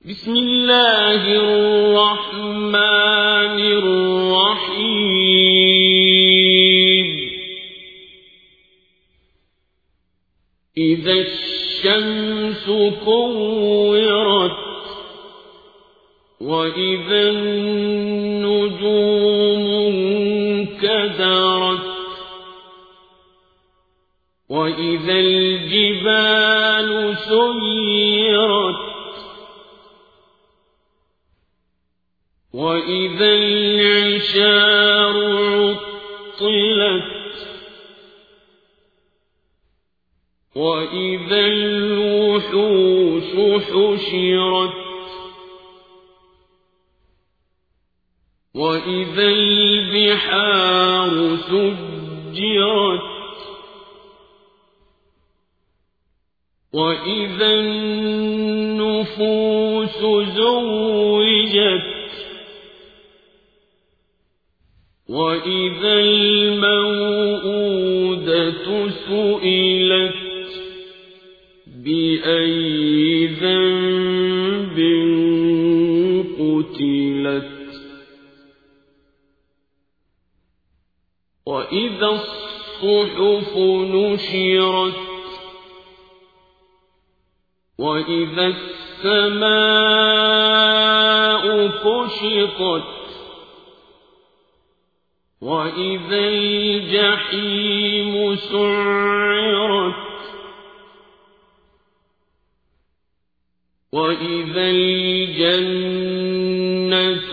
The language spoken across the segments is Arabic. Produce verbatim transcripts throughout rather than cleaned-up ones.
بسم الله الرحمن الرحيم إذا الشمس كورت وإذا النجوم انكدرت وإذا الجبال سيرت وإذا العشار عطلت وإذا الوحوش حشرت وإذا البحار سجرت وإذا النفوس زوجت وإذا الموءودة سئلت بأي ذنب قتلت وإذا الصحف نشرت وإذا السماء كشطت وإذا الجحيم سعرت وإذا الجنة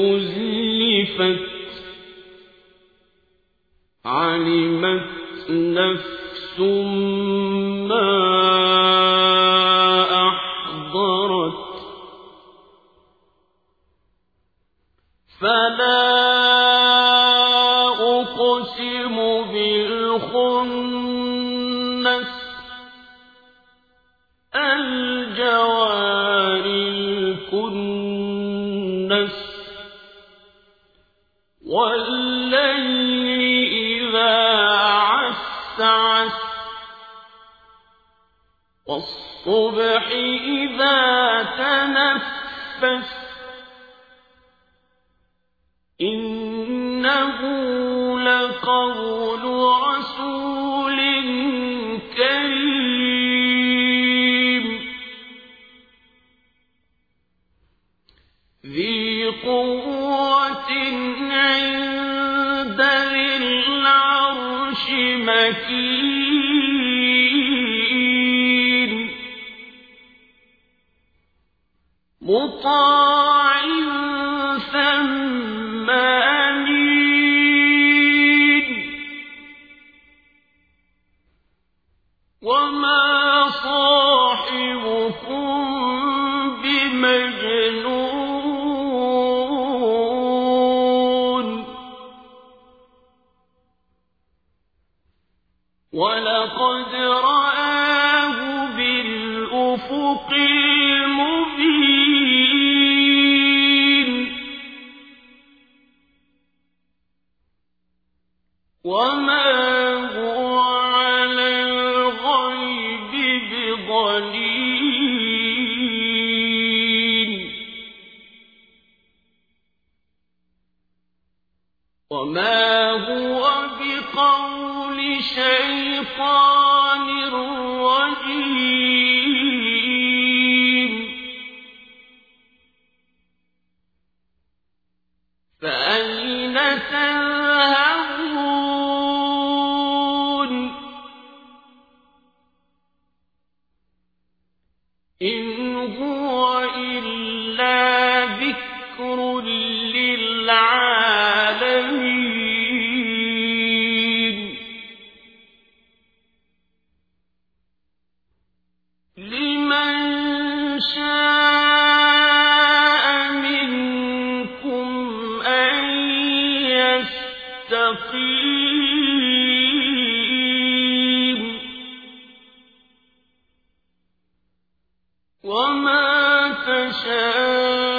أزلفت علمت نفس ما أحضرت فلا أقسم بالخنس الجوار الكنس والليل إذا عسعس والصبح إذا تنفس إنه لقول رسول كريم ذي قوة عند ذي العرش مكين مطاع ثم أمين وما صاحبكم بمجنون ولقد رآه بالأفق المبين وما هو على الغيب بضنين وما هو بقول شيطان رجيم فأين تذهبون إن هو إلا ذكر للعالمين لمن شاء منكم أن يستقيم وما تشاءون